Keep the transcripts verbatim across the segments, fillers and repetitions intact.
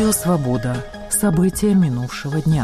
Радио «Свобода». События минувшего дня.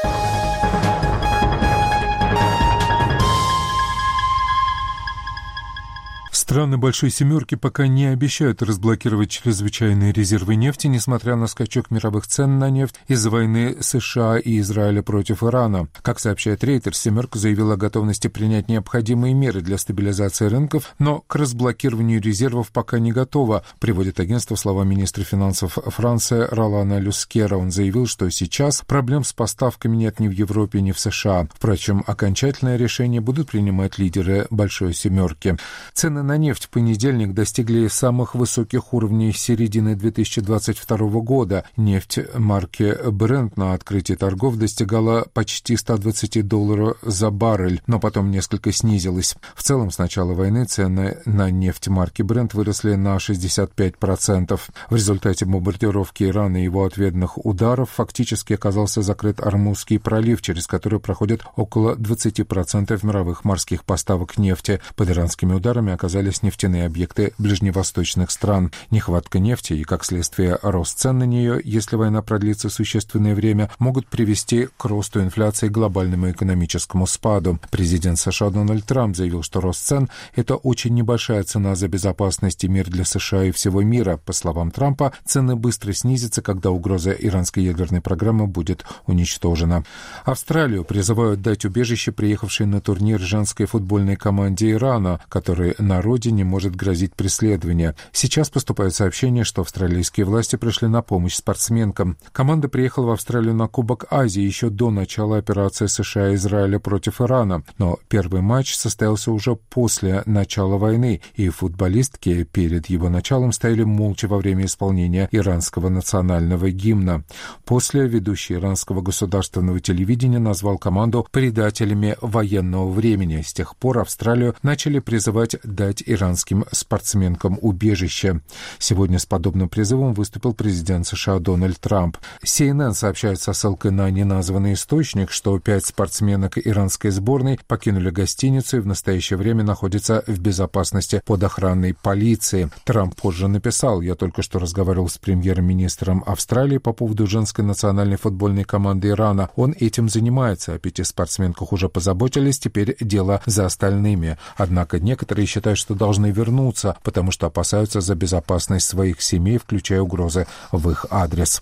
Страны Большой Семерки пока не обещают разблокировать чрезвычайные резервы нефти, несмотря на скачок мировых цен на нефть из-за войны США и Израиля против Ирана. Как сообщает Reuters, Семерка заявила о готовности принять необходимые меры для стабилизации рынков, но к разблокированию резервов пока не готова, приводит агентство слова министра финансов Франции Ролана Люскера. Он заявил, что сейчас проблем с поставками нет ни в Европе, ни в США. Впрочем, окончательное решение будут принимать лидеры Большой Семерки. Цены на нефть в понедельник достигли самых высоких уровней с середины две тысячи двадцать второго года. Нефть марки Brent на открытии торгов достигала почти ста двадцати долларов за баррель, но потом несколько снизилась. В целом, с начала войны цены на нефть марки Brent выросли на шестьдесят пять процентов. В результате бомбардировки Ирана и его ответных ударов фактически оказался закрыт Ормузский пролив, через который проходит около двадцати процентов мировых морских поставок нефти. Под иранскими ударами оказались нефтяные объекты ближневосточных стран. Нехватка нефти и, как следствие, рост цен на нее, если война продлится существенное время, могут привести к росту инфляции и глобальному экономическому спаду. Президент США Дональд Трамп заявил, что рост цен – это очень небольшая цена за безопасность и мир для США и всего мира. По словам Трампа, цены быстро снизятся, когда угроза иранской ядерной программы будет уничтожена. Австралию призывают дать убежище приехавшей на турнир женской футбольной команде Ирана, которой на родине может грозить преследование. Сейчас поступают сообщения, что австралийские власти пришли на помощь спортсменкам. Команда приехала в Австралию на Кубок Азии еще до начала операции США и Израиля против Ирана, но первый матч состоялся уже после начала войны, и футболистки перед его началом стояли молча во время исполнения иранского национального гимна. После ведущий иранского государственного телевидения назвал команду предателями военного времени. С тех пор Австралию начали призывать дать иранским спортсменкам убежище. Сегодня с подобным призывом выступил президент США Дональд Трамп. си эн эн сообщает со ссылкой на неназванный источник, что пять спортсменок иранской сборной покинули гостиницу и в настоящее время находятся в безопасности под охраной полиции. Трамп позже написал: «Я только что разговаривал с премьер-министром Австралии по поводу женской национальной футбольной команды Ирана. Он этим занимается. О пяти спортсменках уже позаботились, теперь дело за остальными. Однако некоторые считают, что должны вернуться, потому что опасаются за безопасность своих семей, включая угрозы в их адрес».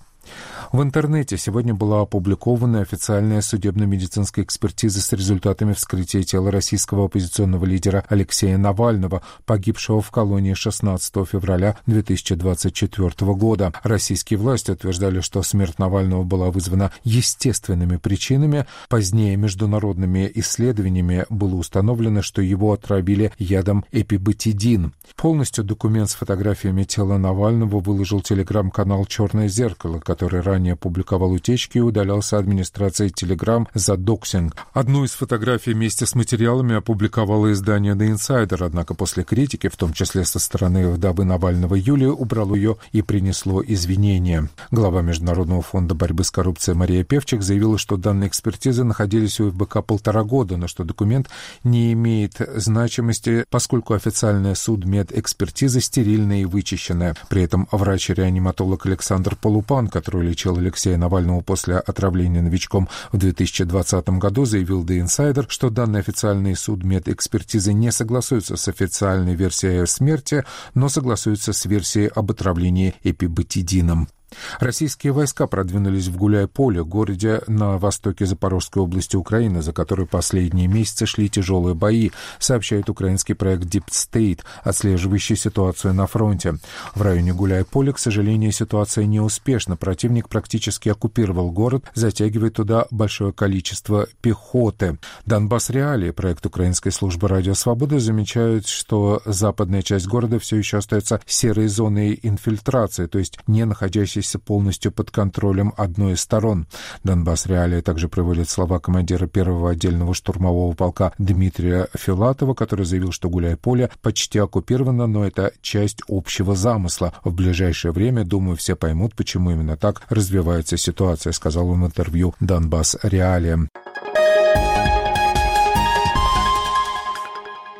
В интернете сегодня была опубликована официальная судебно-медицинская экспертиза с результатами вскрытия тела российского оппозиционного лидера Алексея Навального, погибшего в колонии шестнадцатого февраля две тысячи двадцать четвёртого года. Российские власти утверждали, что смерть Навального была вызвана естественными причинами. Позднее международными исследованиями было установлено, что его отравили ядом эпибетидин. Полностью документ с фотографиями тела Навального выложил телеграм-канал «Черное зеркало», который ранее опубликовал утечки и удалялся администрацией Telegram за доксинг. Одну из фотографий вместе с материалами опубликовало издание The Insider, однако после критики, в том числе со стороны вдовы Навального Юлии, убрало ее и принесло извинения. Глава Международного фонда борьбы с коррупцией Мария Певчик заявила, что данные экспертизы находились у эф бэ ка полтора года, но что документ не имеет значимости, поскольку официальная судмедэкспертиза стерильная и вычищенная. При этом врач-реаниматолог Александр Полупан, который лечил Алексея Навального после отравления новичком в две тысячи двадцатом году, заявил The Insider, что данные официальные судмедэкспертизы не согласуются с официальной версией смерти, но согласуются с версией об отравлении эпибетидином. Российские войска продвинулись в Гуляй-Поле, городе на востоке Запорожской области Украины, за который последние месяцы шли тяжелые бои, сообщает украинский проект Deep State, отслеживающий ситуацию на фронте. В районе Гуляй-Поле, к сожалению, ситуация неуспешна. Противник практически оккупировал город, затягивая туда большое количество пехоты. Донбасс Реалии, проект украинской службы «Радио Свобода», замечает, что западная часть города все еще остается серой зоной инфильтрации, то есть не находящейся полностью под контролем одной из сторон. Донбасс Реалии также приводит слова командира первого отдельного штурмового полка Дмитрия Филатова, который заявил, что Гуляй-Поле почти оккупировано, но это часть общего замысла. В ближайшее время, думаю, все поймут, почему именно так развивается ситуация, сказал он в интервью Донбасс Реалиям.